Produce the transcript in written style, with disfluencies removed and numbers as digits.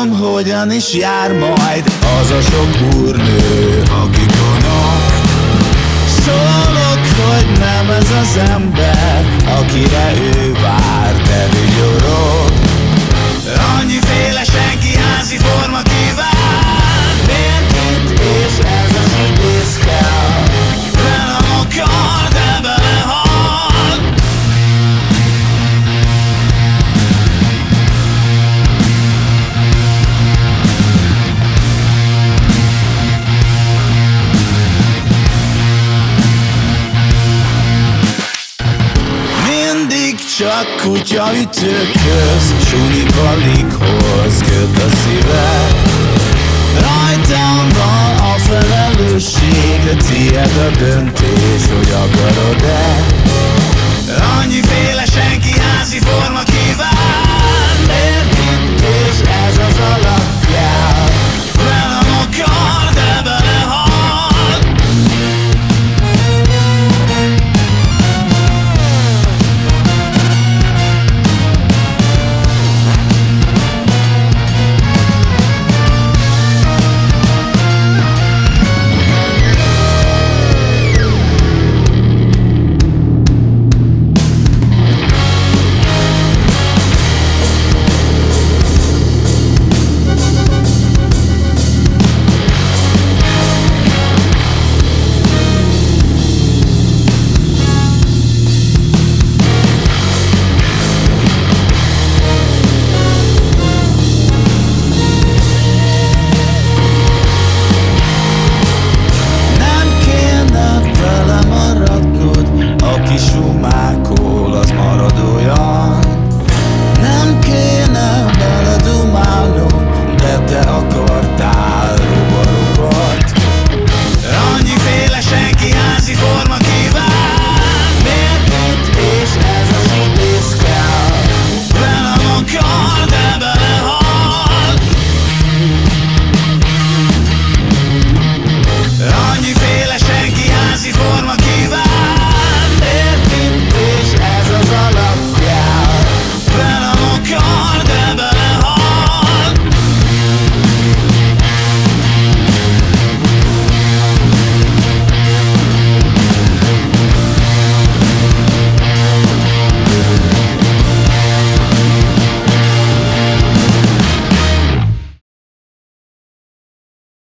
tudom, hogyan is jár majd az a sok úrnő, aki gonosz. Szólok, hogy nem ez az ember, akire ő vár, de vigyorog. Annyiféle senki házi forma kíván. Miért itt és ez a sütész kell? De nem akar, de belehal. Mindig csak kutyaütőkhöz, sunyi balikhoz köt a szíve. Rajtam van a felelősség, de tiéd a döntés, hogy akarod-e. Annyiféle senki